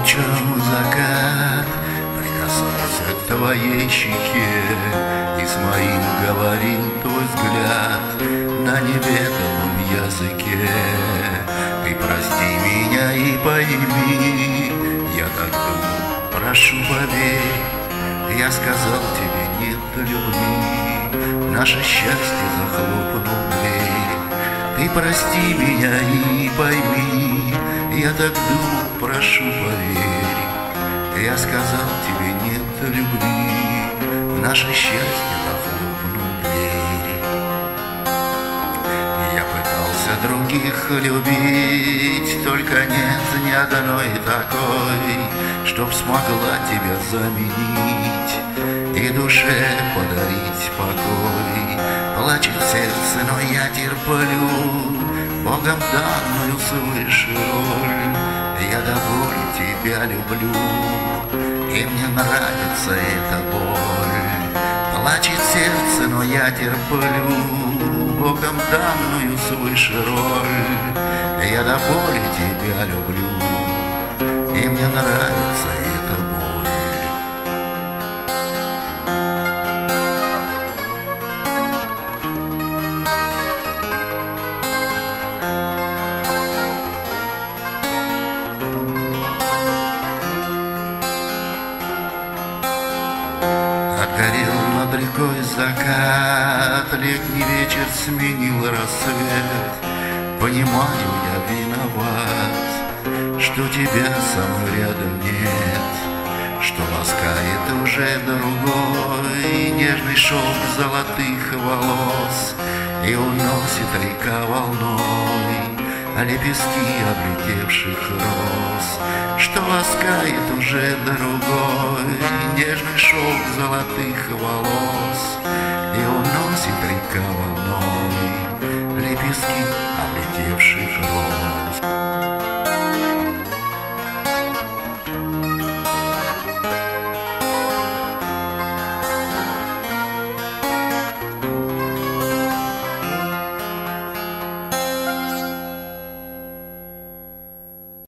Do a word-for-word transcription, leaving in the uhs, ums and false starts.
лучом закат прикасался к твоей щеке, и с моим говорил твой взгляд на неведомом языке. Ты прости меня и пойми, я так думал, прошу, поверь, я сказал тебе нет любви, наше счастье захлопнул дверь. Ты прости меня и пойми, я так думал, прошу, поверь, я сказал тебе нет любви, наше счастье захлопнул дверь. Я пытался других любить, только нет ни одной такой, чтоб смогла тебя заменить и душе подарить покой. Плачет сердце, но я терплю Богом данную свыше роль. Я до боли тебя люблю, и мне нравится эта боль. Плачет сердце, но я терплю Богом данную свыше роль. Я до боли тебя люблю, и мне нравится эта боль. Отгорел над рекой закат, летний вечер сменил рассвет. Понимаю, я виноват, что тебя со мной рядом нет, что ласкает уже другой нежный шелк золотых волос, и уносит река волной лепестки облетевших роз, что ласкает уже другой нежный шелк золотых волос, и уносит река волной лепестки облетевших роз.